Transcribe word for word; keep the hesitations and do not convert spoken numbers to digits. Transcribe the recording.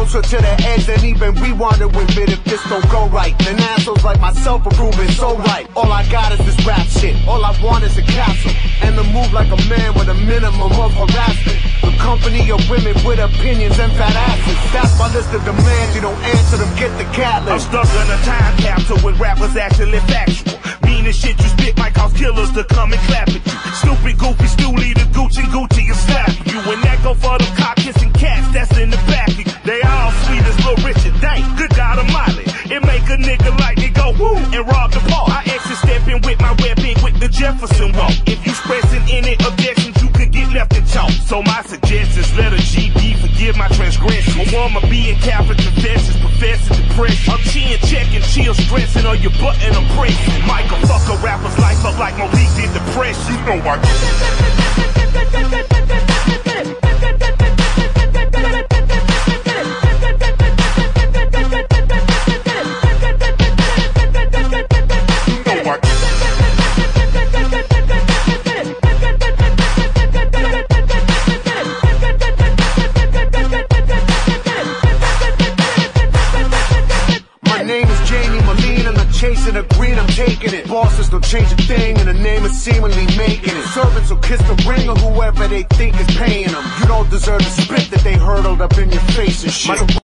closer to the edge than even we wanted with it. If this don't go right, then assholes like myself are proving so right. All I got is this rap shit. All I want is a castle and to move like a man with a minimum of harassment. The company of women with opinions and fat asses. That's my list of demands. You don't answer them, get the cat list. I'm stuck in a time capsule with rappers actually factual. Meaning shit you spit might cause killers to come and clap at you. Stupid, goofy, Stooley, the Gucci, Gucci is slapping you. And that go for them cock-kissing cats that's in the back of you. They all sweet as Lil Richard, dang, good God Almighty. It make a nigga like me go woo and rob the park. I exit stepping with my weapon with the Jefferson walk. If you expressing any objections, you could get left in chalk. So my suggestions, let a G D forgive my transgression. A woman being Catholic confessions, professing depression. I'm chin checking, chill stressing on your butt and I'm pressing. Michael fuck a rapper's life up like Malik did depression. You know I chasing the green, I'm taking it. Bosses don't change a thing, and the name is seemingly making it. Servants will kiss the ring of whoever they think is paying them. You don't deserve the spit that they hurled up in your face and shit.